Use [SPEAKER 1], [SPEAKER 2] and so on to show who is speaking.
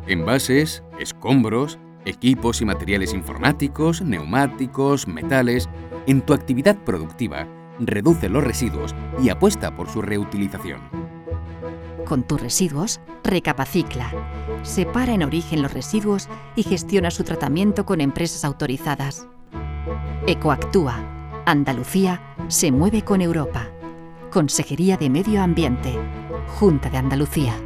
[SPEAKER 1] Envases, escombros, equipos y materiales informáticos, neumáticos, metales. En tu actividad productiva, reduce los residuos y apuesta por su reutilización.
[SPEAKER 2] Con tus residuos, recapacicla. Separa en origen los residuos y gestiona su tratamiento con empresas autorizadas. Ecoactúa. Andalucía se mueve con Europa. Consejería de Medio Ambiente. Junta de Andalucía.